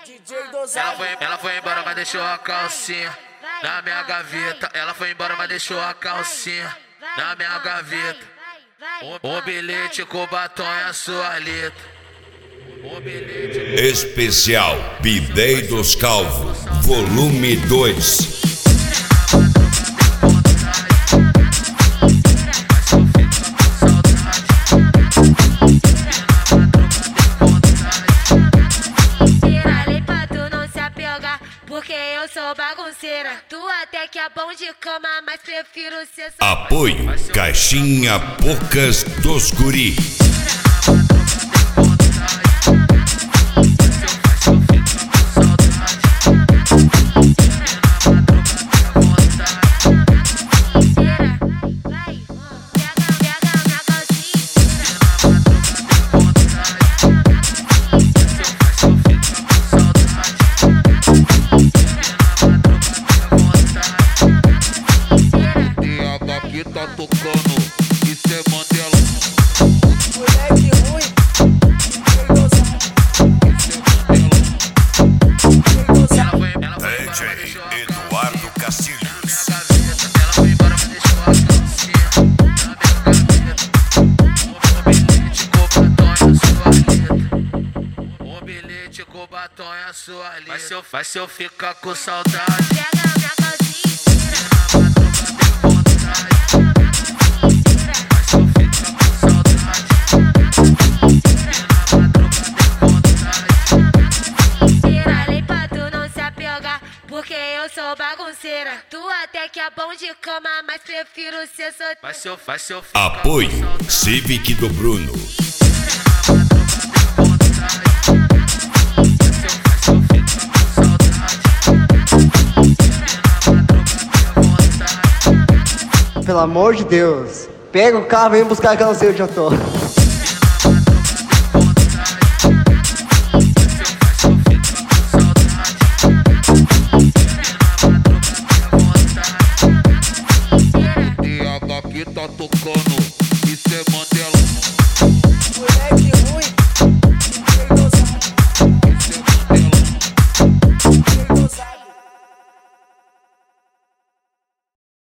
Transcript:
Ela foi embora, mas deixou a calcinha na minha gaveta. Ela foi embora, mas deixou a calcinha na minha gaveta. Um bilhete com batom é a sua letra. Especial Bidei dos Calvos, volume 2. Porque eu sou bagunceira. Tu até que é bom de cama, mas prefiro ser só. Apoio Caixinha Poucas dos Guri. Tá tocando, isso é Mandela. Moleque ruim, DJ Eduardo Castilhos. Ela foi embora, mas deixou a calcinha na minha gaveta. Um bilhete com batom é a sua letra. Mas se eu ficar com saudade, Pega minha calcinha. Porque eu sou bagunceira. Tu até que é bom de cama, mas prefiro ser solteira. mas se eu Apoio Civic do Bruno. pelo amor de Deus. Pega o carro e vem buscar que eu não sei onde eu tô.